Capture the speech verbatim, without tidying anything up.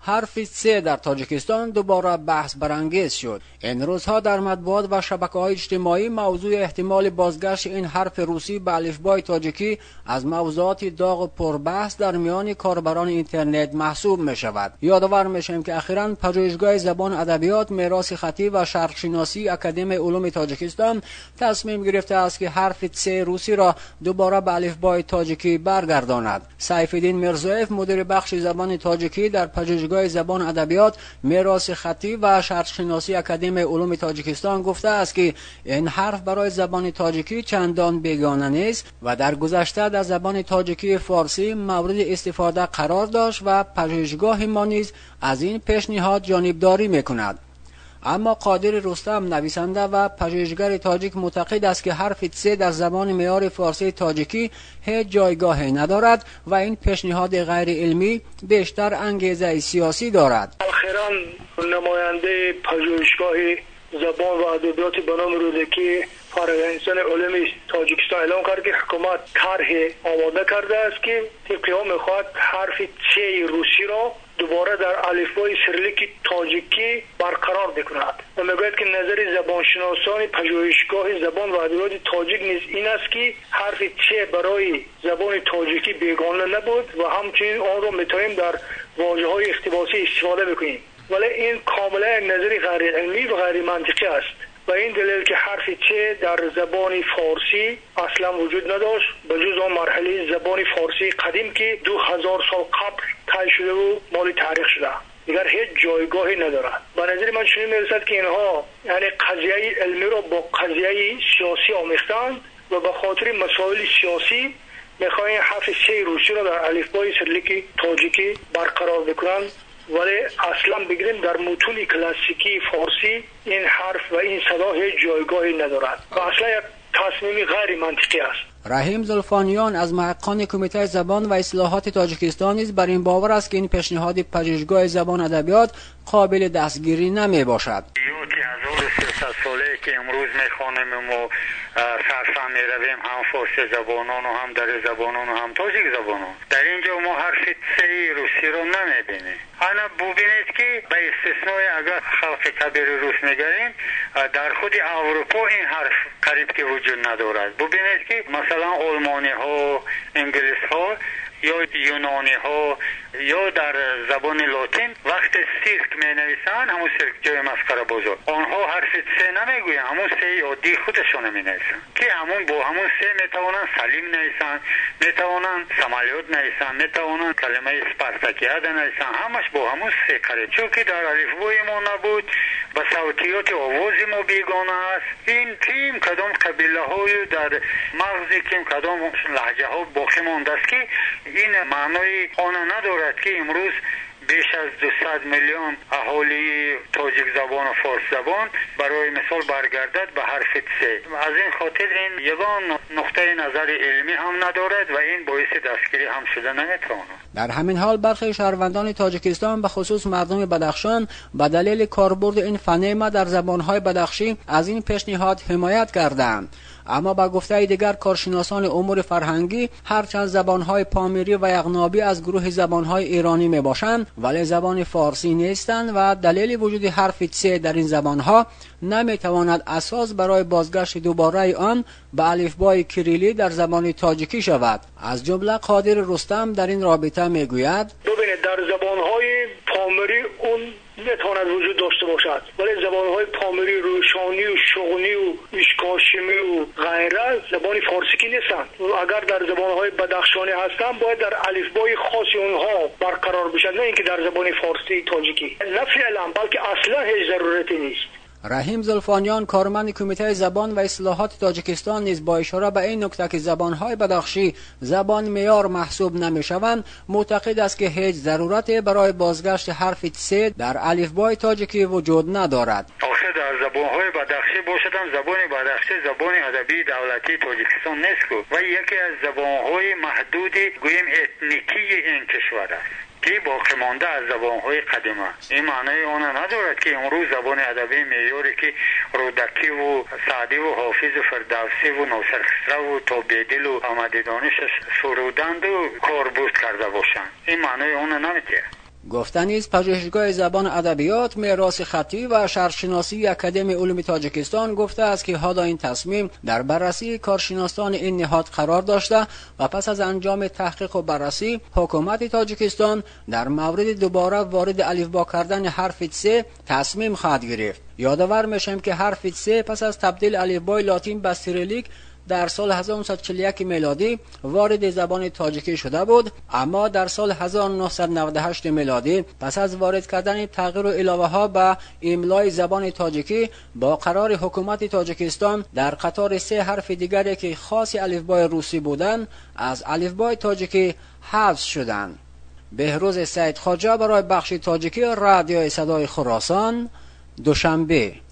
حرف سه در تاجیکستان دوباره بحث برانگیز شد. این روزها در مطبوعات و شبکه‌های اجتماعی موضوع احتمال بازگشت این حرف روسی به الفبای تاجیکی از موضوعات داغ و پربحث در میان کاربران اینترنت محسوب می شود. یادآور میشیم که اخیراً پژوهشگاه زبان ادبیات، میراث خطی و شرق‌شناسی اکادمی علوم تاجیکستان تصمیم گرفته است که حرف سه روسی را دوباره به الفبای تاجیکی برگرداند. سیف‌الدین میرزایف، مدیر بخش زبان تاجیکی در پژوهشگاه زبان ادبیات، میراث خطی و شرق‌شناسی اکادمی علوم تاجیکستان گفته است که این حرف برای زبان تاجیکی چندان بیگانه نیست و در گذشته در زبان تاجیکی فارسی مورد استفاده قرار داشت و پژوهشگاه ما نیز از این پیشنهاد جانبداری میکند. اما قادر رستم، نویسنده و پژوهشگر تاجیک، معتقد است که حرف سه در زبان معیار فارسی تاجیکی هیچ جایگاهی ندارد و این پیشنهاد غیر علمی بیشتر انگیزه سیاسی دارد. اخیراً نماینده پژوهشگاه زبان و ادبیات به نام رودکی فارغ انسان علوم تاجیکستان اعلام کرد که حکومت طرح آماده کرده است که طبق آن میخواهد حرف چه روسی را دوباره در الفبای سریلیک تاجیکی برقرار بکند و میگوید که نظر زبانشناسان پژوهشگاه زبان و ادبیات تاجیک نیز این است که حرف چه برای زبان تاجیکی بیگانه نبود و همچنین آن را میتوانیم در واژه‌های اقتباسی استفاده بکنیم، ولی این کاملا نظر غیر علمی و غیر منطقی است و این دلیل که حرف چه در زبان فارسی اصلا وجود نداشت به جز آن مرحله زبان فارسی قدیم که دو هزار سال قبل طی شده و مال تاریخ شده، دیگر هیچ جایگاهی ندارد. به نظر من چنین میرسد که اینها یعنی قضیه علمی را با قضیه سیاسی آمیختند و به خاطر مسائل سیاسی میخواهند حرف چه روسی را در الفبای سریلیک تاجیکی برقرار بکنند، ولی اصلا بگیریم در متون کلاسیکی فارسی این حرف و این صدا هیچ جایگاهی ندارد و اصلا یک تصمیم غیر منطقی است. رحیم زلفانیان از محققان کمیته زبان و اصلاحات تاجیکستان نیز بر این باور است که این پیشنهاد پژوهشگاه زبان ادبیات قابل دستگیری نمی باشد. ساله که امروز میخوانیم و سرسم میرویم هم فارسی زبانان و هم در زبانان و هم تاجیک زبانان، در اینجا ما حرف سه روسی رو نمیبینیم. انا ببینید که به استثنای اگر خلق کبیر روس نگریم در خود اروپا این حرف قریب که وجود ندارد. ببینید که مثلا آلمانی ها، انگلیس ها یا یونانی ها یا در زبان لاتین وقت سیرک می نویسن، همون سیرک جای مسخره بزرگ، آنها حرف سه نمیگوین، همون سه عادی خودشون می نویسن که همون با همون سه می توانن سلیم نویسن، می توانن سمالیات نویسن، می توانن کلمه سپارتاکیاد نویسن، همش با همون سه قریب. چون که در الفبای ما نبود، با صوتیات آوازی ما بیگانه است. این تیم کدام قبیله های در مغزی که کدام لهجه ها باقی مانده است که این معنای آن ندارد که امروز بیش از دویست میلیون اهالی تاجیک زبان و فارس زبان برای مثال برگردد به حرف سه. از این خاطر این یگان نقطه نظر علمی هم ندارد و این باعث دستگیری هم شده نمیتواند. در همین حال برخی شهروندان تاجیکستان به خصوص مردم بدخشان به دلیل کاربرد این فنیمه در زبانهای بدخشی از این پیشنهاد حمایت کردند. اما با گفته دیگر کارشناسان امور فرهنگی هرچند زبانهای پامیری و یغنابی از گروه زبانهای ایرانی می باشند ولی زبان فارسی نیستند و دلیل وجود حرف سه در این زبانها نمی تواند اساس برای بازگشت دوباره آن به الفبای کریلی در زبان تاجیکی شود. از جمله قادر رستم در این رابطه می گوید ببینید در زبانهای پامیری اون نتواند وجود داشته باشد، ولی زبانهای پامیری، روشانی و شغنی و اشکاشمی و غیره زبان فارسی که نیستند. اگر در زبانهای بدخشانی هستند باید در الفبای خاصی اونها برقرار بشد، نه اینکه در زبان فارسی تاجیکی. نه فعلا بلکه اصلا هیچ ضرورتی نیست. رحیم زلفانیان، کارمند کمیته زبان و اصلاحات تاجیکستان، نیز با اشاره به این نکته که زبانهای بدخشی زبان معیار محسوب نمیشوند معتقد است که هیچ ضرورتی برای بازگشت حرف سه در الفبای تاجیکی وجود ندارد. آخه در زبانهای بدخشی باشدم زبان بدخشی زبان ادبی دولتی تاجیکستان نیست و یکی از زبانهای محدود گویم اتنیکی این کشور است که باقی مانده از زبانهای قدیمه. این معنی آن ندارد که امروز زبان ادبی معیاری که رودکی و سعدی و حافظ و فردوسی و ناصر خسرو و تابعدل و احمد دانش سرودند و کاربرد کرده باشند. این معنی آن نمیده. گفتنی است پژوهشگاه زبان ادبیات، میراث خطی و شرقشناسی اکادمی علوم تاجیکستان گفته است که حالا این تصمیم در بررسی کارشناسان این نهاد قرار داشته و پس از انجام تحقیق و بررسی حکومت تاجیکستان در مورد دوباره وارد الفبا کردن حرف ت تصمیم خواهد گرفت. یادآور میشم که حرف ت پس از تبدیل الفبای لاتین به سیریلیک در سال هزار و نهصد و چهل و یک میلادی وارد زبان تاجیکی شده بود، اما در سال هزار و نهصد و نود و هشت میلادی پس از وارد کردن تغییر و علاوه ها به املای زبان تاجیکی با قرار حکومت تاجیکستان در قطار سه حرف دیگری که خاص الفبای روسی بودند از الفبای تاجیکی حذف شدند. بهروز سید خواجه برای بخش تاجیکی رادیو صدای خراسان، دوشنبه.